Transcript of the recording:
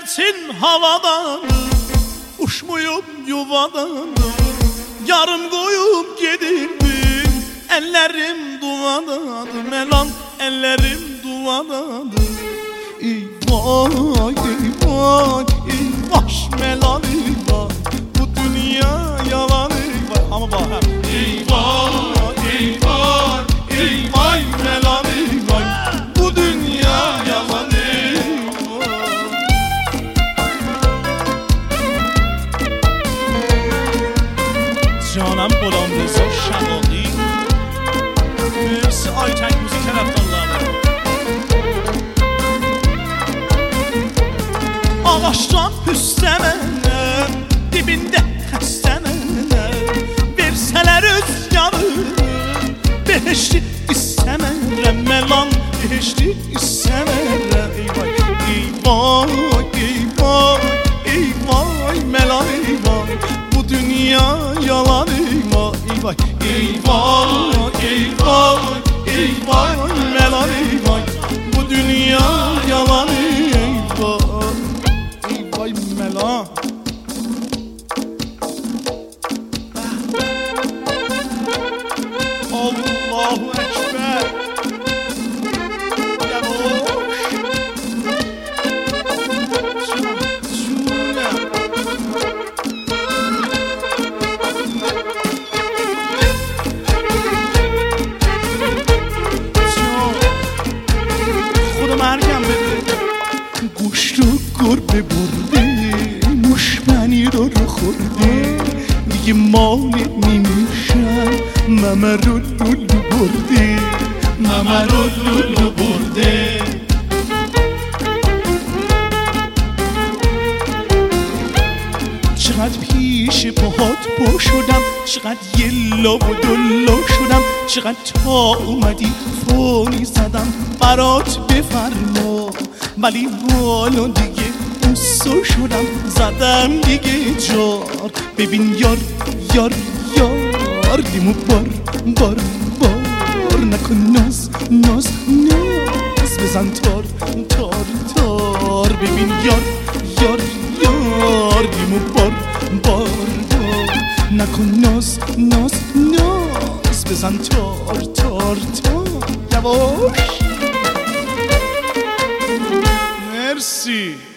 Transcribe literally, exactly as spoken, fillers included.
gelsin havadan, uçmuyum yuvadan. Yarım koyup gidirim, ellerim duvadadır. Melan ellerim duvadadır. Eyvah eyvah eyvah melan eyvah, bu dünya yalan eyvah. Ama bak eyvah eyvah eyvah melan eyvah, bu dünya yalan eyvah. جانم غلام رضا شقاقی، مرسی آیتک موزیک طرفدارlarına. Ağaçdan püstəmənəm, dibində xəstəmənəm. Versələr rüzgarı, behişti istəmərəm. Məlan behişti istəmərəm. Eyvah, eyvah, eyvah, eyvah, məlan eyvah, bu dünya yalan eyvah. Eyvah, eyvah, eyvah, məlan eyvah, bu dünya yalan eyvah. Vay melan. Allahu Ekber. Yavaş. Şuna. خدا مرگم بده. گوشت و گربه برده، مشمنی رو رو خورده. دیگه مالت نمیشن، ممه رو لولو برده. ممه رو لولو برده. چقدر پیش پاهات پا شدم، چقدر یلا و دلا شدم. چقدر تا اومدی فونی زدم برات بفرما، ولی حالا دیگه اوسا شدم زدم دیگه جار. ببین یار یار یار دیمو بار بار بار نکن ناز ناز ناز بزن تار تار تار. ببین یار یار یار دیمو بار بار بار نکن ناز ناز ناز بزن تار تار تار. یواش. مرسی.